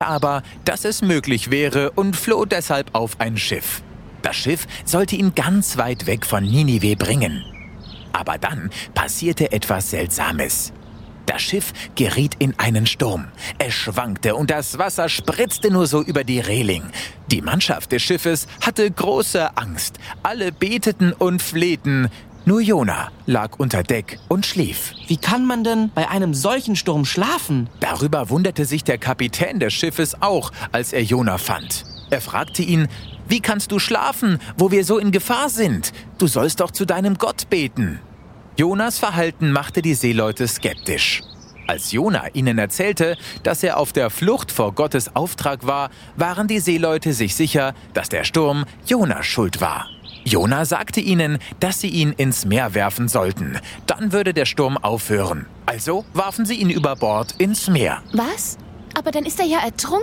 aber, dass es möglich wäre und floh deshalb auf ein Schiff. Das Schiff sollte ihn ganz weit weg von Ninive bringen. Aber dann passierte etwas Seltsames. Das Schiff geriet in einen Sturm. Es schwankte und das Wasser spritzte nur so über die Reling. Die Mannschaft des Schiffes hatte große Angst. Alle beteten und flehten. Nur Jona lag unter Deck und schlief. Wie kann man denn bei einem solchen Sturm schlafen? Darüber wunderte sich der Kapitän des Schiffes auch, als er Jona fand. Er fragte ihn: Wie kannst du schlafen, wo wir so in Gefahr sind? Du sollst doch zu deinem Gott beten. Jonas Verhalten machte die Seeleute skeptisch. Als Jona ihnen erzählte, dass er auf der Flucht vor Gottes Auftrag war, waren die Seeleute sich sicher, dass der Sturm Jonas Schuld war. Jona sagte ihnen, dass sie ihn ins Meer werfen sollten. Dann würde der Sturm aufhören. Also warfen sie ihn über Bord ins Meer. Was? Aber dann ist er ja ertrunken.